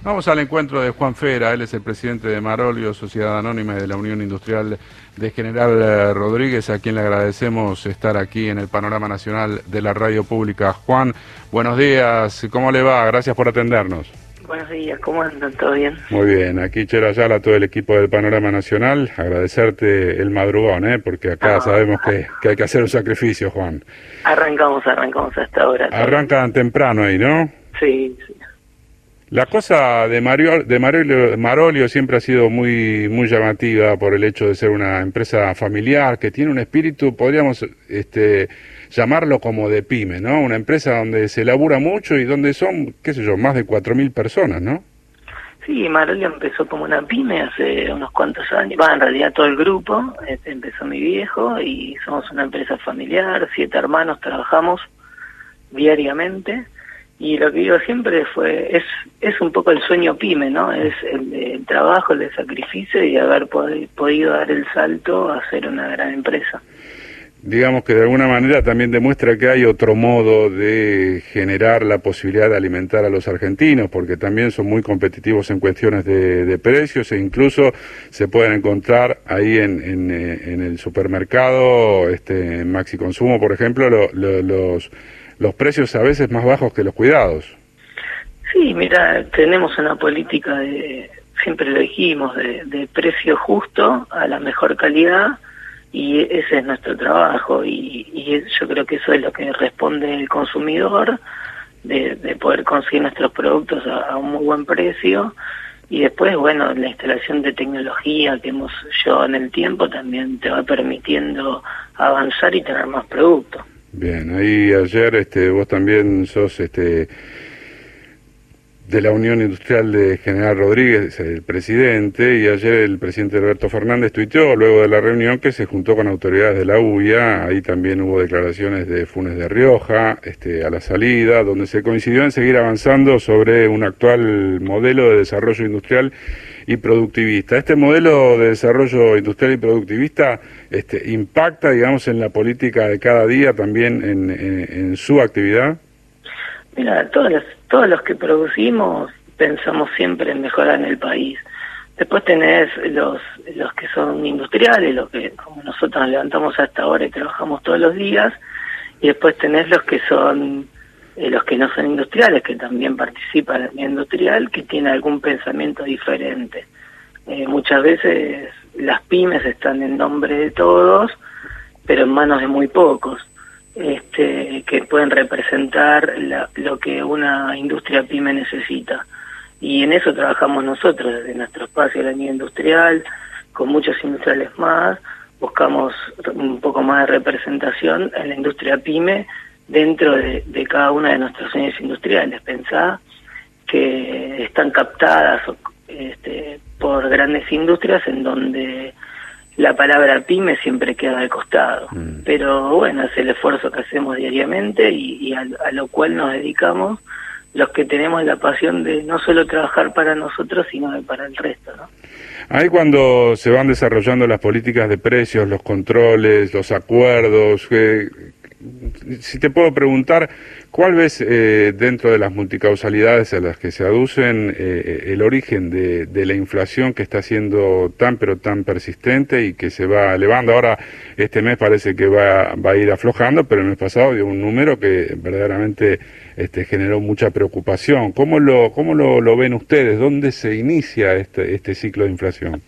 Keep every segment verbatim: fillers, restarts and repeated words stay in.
Vamos al encuentro de Juan Fera, él es el presidente de Marolio, Sociedad Anónima y de la Unión Industrial de General Rodríguez, a quien le agradecemos estar aquí en el Panorama Nacional de la Radio Pública. Juan, buenos días, ¿cómo le va? Gracias por atendernos. Buenos días, ¿cómo andan? ¿Todo bien? Muy bien, aquí Chelo Ayala, todo el equipo del Panorama Nacional, agradecerte el madrugón, ¿eh? Porque acá ah, sabemos que, que hay que hacer un sacrificio, Juan. Arrancamos, arrancamos hasta ahora. Arrancan temprano ahí, ¿no? Sí, sí. La cosa de, Mario, de Marolio, Marolio siempre ha sido muy muy llamativa por el hecho de ser una empresa familiar que tiene un espíritu, podríamos este, llamarlo como de pyme, ¿no? Una empresa donde se labura mucho y donde son, qué sé yo, más de cuatro mil personas, ¿no? Sí, Marolio empezó como una pyme hace unos cuantos años, va, en realidad todo el grupo, este, empezó mi viejo y somos una empresa familiar, siete hermanos, trabajamos diariamente. Y lo que digo siempre fue, es es un poco el sueño pyme, ¿no? Es el, el trabajo, el de sacrificio y haber pod podido dar el salto a ser una gran empresa. Digamos que de alguna manera también demuestra que hay otro modo de generar la posibilidad de alimentar a los argentinos, porque también son muy competitivos en cuestiones de, de precios e incluso se pueden encontrar ahí en, en, en el supermercado, este, en Maxi Consumo, por ejemplo, lo, lo, los... los precios a veces más bajos que los cuidados. Sí, mira, tenemos una política de, siempre lo dijimos, de, de precio justo a la mejor calidad y ese es nuestro trabajo y, y yo creo que eso es lo que responde el consumidor, de, de poder conseguir nuestros productos a, a un muy buen precio y después, bueno, la instalación de tecnología que hemos llevado en el tiempo también te va permitiendo avanzar y tener más productos. Bien, ahí ayer este, vos también sos este, de la Unión Industrial de General Rodríguez, el presidente, y ayer el presidente Alberto Fernández tuiteó luego de la reunión que se juntó con autoridades de la U I A, ahí también hubo declaraciones de Funes de Rioja este, a la salida, donde se coincidió en seguir avanzando sobre un actual modelo de desarrollo industrial y productivista. Este modelo de desarrollo industrial y productivista este, impacta, digamos, en la política de cada día, también en, en, en su actividad. Mira, todos los, todos los que producimos pensamos siempre en mejorar en el país. Después tenés los los que son industriales, los que como nosotros nos levantamos hasta ahora y trabajamos todos los días, y después tenés los que son Eh, los que no son industriales, que también participan en la industrial, que tienen algún pensamiento diferente. Eh, muchas veces las pymes están en nombre de todos, pero en manos de muy pocos, este, que pueden representar la, lo que una industria pyme necesita. Y en eso trabajamos nosotros, desde nuestro espacio de la línea industrial, con muchos industriales más, buscamos un poco más de representación en la industria pyme, dentro de, de cada una de nuestras unidades industriales. Pensá que están captadas este, por grandes industrias en donde la palabra pyme siempre queda de costado. Mm. Pero bueno, es el esfuerzo que hacemos diariamente y, y a, a lo cual nos dedicamos los que tenemos la pasión de no solo trabajar para nosotros, sino de para el resto, ¿no? Ahí cuando se van desarrollando las políticas de precios, los controles, los acuerdos, que... si te puedo preguntar, ¿cuál ves eh, dentro de las multicausalidades a las que se aducen eh, el origen de, de la inflación que está siendo tan pero tan persistente y que se va elevando? Ahora este mes parece que va, va a ir aflojando, pero el mes pasado dio un número que verdaderamente este, generó mucha preocupación. ¿Cómo lo, cómo lo, lo ven ustedes? ¿Dónde se inicia este, este ciclo de inflación?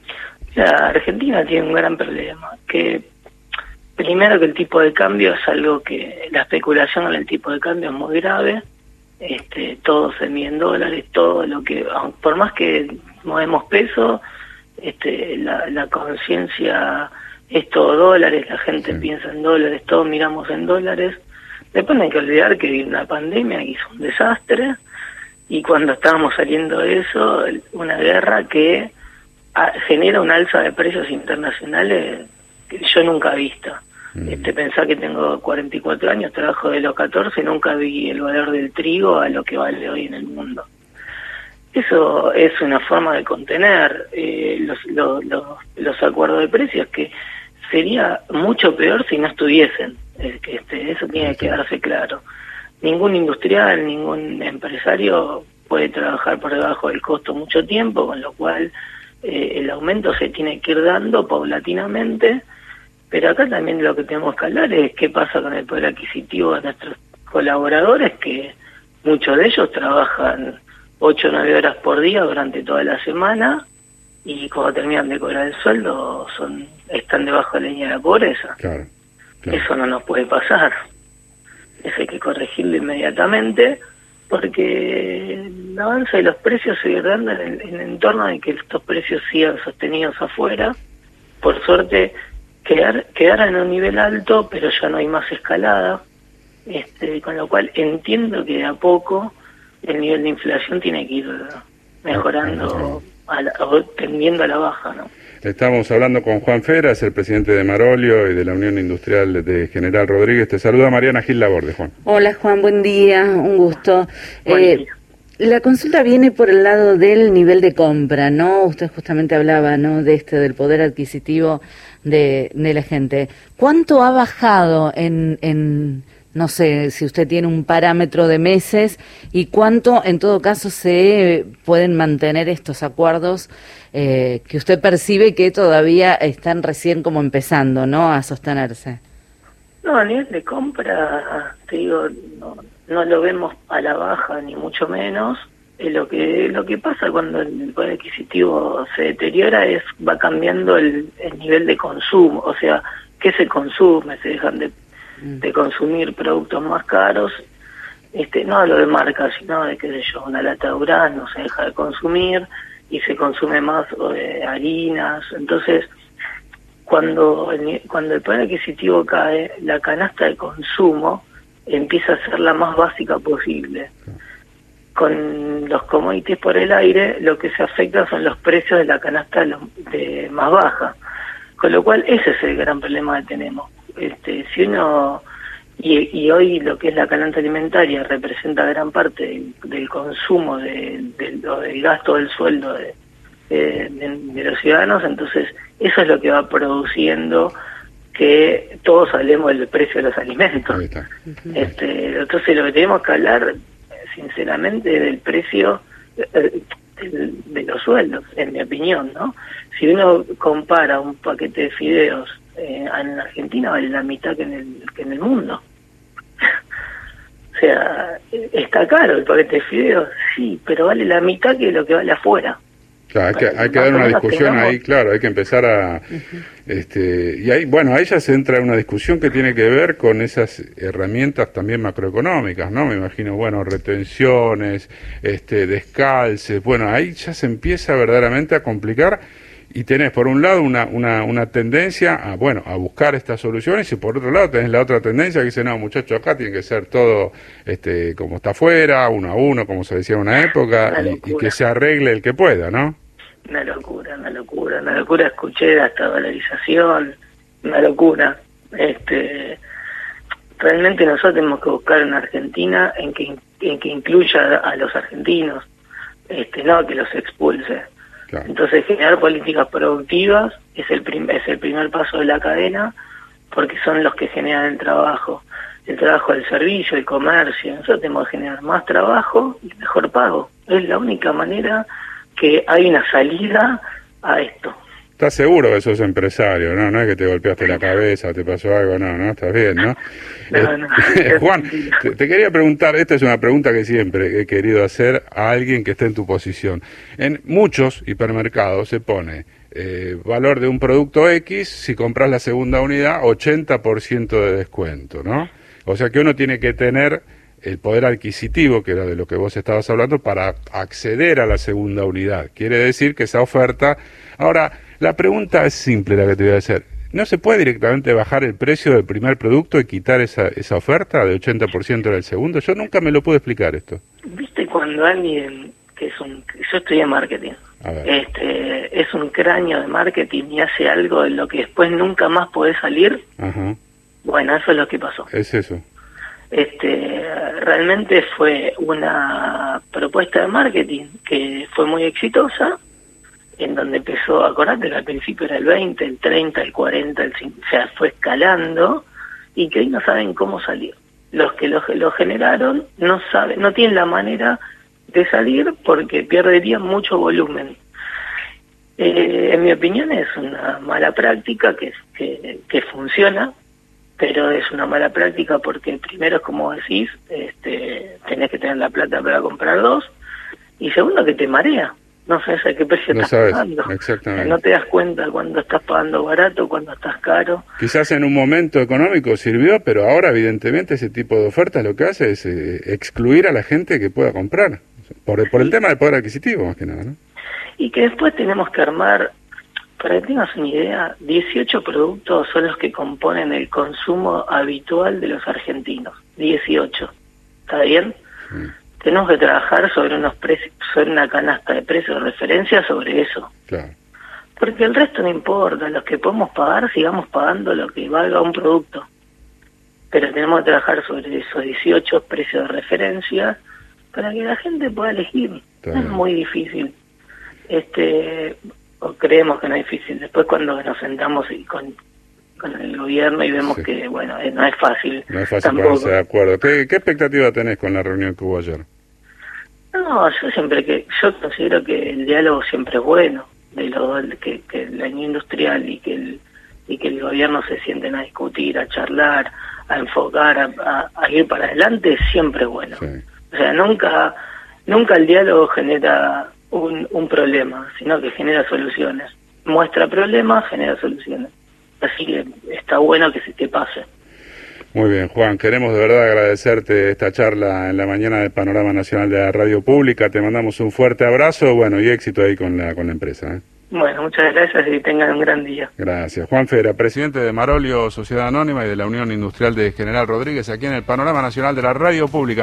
La Argentina tiene un gran problema, que primero que el tipo de cambio es algo que, la especulación en el tipo de cambio es muy grave, este, todo se mide en dólares, todo lo que, por más que movemos peso, este, la, la conciencia es todo dólares, la gente sí. piensa en dólares, todos miramos en dólares. Después no hay que olvidar que vino una pandemia que hizo un desastre, y cuando estábamos saliendo de eso, una guerra que a, genera una alza de precios internacionales que yo nunca he visto. Este, pensar que tengo cuarenta y cuatro años, trabajo de los catorce, nunca vi el valor del trigo a lo que vale hoy en el mundo. Eso es una forma de contener eh, los, los, los, los acuerdos de precios, que sería mucho peor si no estuviesen. Eh, que este, eso tiene que quedarse claro. Ningún industrial, ningún empresario puede trabajar por debajo del costo mucho tiempo, con lo cual eh, el aumento se tiene que ir dando paulatinamente, pero acá también lo que tenemos que hablar es qué pasa con el poder adquisitivo de nuestros colaboradores, que muchos de ellos trabajan ocho o nueve horas por día durante toda la semana, y cuando terminan de cobrar el sueldo son están debajo de la línea de la pobreza. Claro, claro. Eso no nos puede pasar. Eso hay que corregirlo inmediatamente, porque el avance de los precios se irá dando en el, en el entorno de que estos precios sigan sostenidos afuera. Por suerte quedar quedar en un nivel alto, pero ya no hay más escalada, este, con lo cual entiendo que de a poco el nivel de inflación tiene que ir mejorando, a la, o tendiendo a la baja, ¿no? Estamos hablando con Juan Fera, es el presidente de Marolio y de la Unión Industrial de General Rodríguez. Te saluda Mariana Gil Laborde, Juan. Hola Juan, buen día, un gusto. Buen eh, día. La consulta viene por el lado del nivel de compra, ¿no? Usted justamente hablaba, ¿no?, de este, del poder adquisitivo de, de la gente. ¿Cuánto ha bajado en, en, no sé, si usted tiene un parámetro de meses, y cuánto en todo caso se pueden mantener estos acuerdos eh, que usted percibe que todavía están recién como empezando, ¿no?, a sostenerse? No, a nivel de compra, te digo, no, no lo vemos a la baja, ni mucho menos. Eh, lo que lo que pasa cuando el poder adquisitivo se deteriora es va cambiando el, el nivel de consumo, o sea, ¿qué se consume? Se dejan de, de consumir productos más caros. Este, no hablo de marcas, sino de, qué sé yo, una lata de durazno se deja de consumir y se consume más eh, harinas. Entonces, cuando el, cuando el poder adquisitivo cae, la canasta de consumo empieza a ser la más básica posible. Con los commodities por el aire, lo que se afecta son los precios de la canasta de, los, de más baja. Con lo cual, ese es el gran problema que tenemos. Este, si uno y, y hoy lo que es la canasta alimentaria representa gran parte del, del consumo, de, de, de, del gasto del sueldo de, de, de, de los ciudadanos, entonces eso es lo que va produciendo que todos hablemos del precio de los alimentos. Este, entonces lo que tenemos que hablar, sinceramente, del precio de, de, de los sueldos, en mi opinión, ¿no? Si uno compara un paquete de fideos eh, en Argentina, vale la mitad que en el, que en el mundo. O sea, ¿está caro el paquete de fideos? Sí, pero vale la mitad que lo que vale afuera. Claro, hay que, hay que dar una discusión ahí, claro, hay que empezar a... Uh-huh. este y ahí, bueno, ahí ya se entra en una discusión que tiene que ver con esas herramientas también macroeconómicas, ¿no? Me imagino, bueno, retenciones, este descalces, bueno, ahí ya se empieza verdaderamente a complicar, y tenés por un lado una, una, una tendencia a, bueno, a buscar estas soluciones, y por otro lado tenés la otra tendencia que dice, no, muchachos, acá tiene que ser todo este como está afuera, uno a uno, como se decía en una época, y, y que se arregle el que pueda, ¿no? Una locura, una locura, una locura. Escuché hasta dolarización, una locura. Este, realmente nosotros tenemos que buscar una Argentina en que en que incluya a los argentinos, este, no que los expulse. Claro. Entonces, generar políticas productivas es el prim es el primer paso de la cadena, porque son los que generan el trabajo, el trabajo del servicio, el comercio. Nosotros tenemos que generar más trabajo y mejor pago. Es la única manera que hay una salida a esto. ¿Estás seguro que sos empresario, no? No es que te golpeaste la cabeza, te pasó algo, no, no, estás bien, ¿no? No, no. Juan, te, te quería preguntar, esta es una pregunta que siempre he querido hacer a alguien que esté en tu posición. En muchos hipermercados se pone eh, valor de un producto X, si compras la segunda unidad, ochenta por ciento de descuento, ¿no? O sea que uno tiene que tener el poder adquisitivo, que era de lo que vos estabas hablando, para acceder a la segunda unidad. Quiere decir que esa oferta... Ahora, la pregunta es simple la que te voy a hacer. ¿No se puede directamente bajar el precio del primer producto y quitar esa, esa oferta de ochenta por ciento del segundo? Yo nunca me lo pude explicar esto. ¿Viste cuando alguien, que es un... Yo estudié marketing, este es un cráneo de marketing y hace algo de lo que después nunca más podés salir? Ajá. Bueno, eso es lo que pasó. Es eso. Este, realmente fue una propuesta de marketing que fue muy exitosa, en donde empezó, acordate que al principio era el veinte, el treinta, el cuarenta, el cincuenta, o sea, fue escalando, y que hoy no saben cómo salir. Los que lo, lo generaron no saben, no tienen la manera de salir porque perderían mucho volumen. Eh, en mi opinión es una mala práctica que, que, que funciona, pero es una mala práctica porque primero es como decís, este, tenés que tener la plata para comprar dos, y segundo que te marea, no sabes a qué precio no estás sabes, pagando, exactamente. no te das cuenta cuando estás pagando barato, cuando estás caro. Quizás en un momento económico sirvió, pero ahora evidentemente ese tipo de ofertas lo que hace es eh, excluir a la gente que pueda comprar, por, por el tema del poder adquisitivo más que nada, ¿no? Y que después tenemos que armar, para que tengas una idea, dieciocho productos son los que componen el consumo habitual de los argentinos. dieciocho. ¿Está bien? Sí. Tenemos que trabajar sobre unos precios, sobre una canasta de precios de referencia sobre eso. Claro. Porque el resto no importa, los que podemos pagar, sigamos pagando lo que valga un producto. Pero tenemos que trabajar sobre esos dieciocho precios de referencia para que la gente pueda elegir. No es muy difícil. Este, o creemos que no es difícil. Después cuando nos sentamos y con, con el gobierno y vemos sí. que, bueno, eh, no es fácil. No es fácil ponerse de acuerdo. ¿Qué, ¿Qué expectativa tenés con la reunión que hubo ayer? No, yo siempre que, yo considero que el diálogo siempre es bueno, de lo que, que la industrial y que el y que el gobierno se sienten a discutir, a charlar, a enfocar, a, a, a ir para adelante, siempre es bueno. Sí. O sea, nunca, nunca el diálogo genera Un, un problema, sino que genera soluciones. Muestra problemas, genera soluciones. Así que está bueno que se te pase. Muy bien, Juan, queremos de verdad agradecerte esta charla en la mañana del Panorama Nacional de la Radio Pública. Te mandamos un fuerte abrazo, bueno, y éxito ahí con la con la empresa, ¿eh? Bueno, muchas gracias y tengan un gran día. Gracias. Juan Fera, presidente de Marolio Sociedad Anónima y de la Unión Industrial de General Rodríguez, aquí en el Panorama Nacional de la Radio Pública.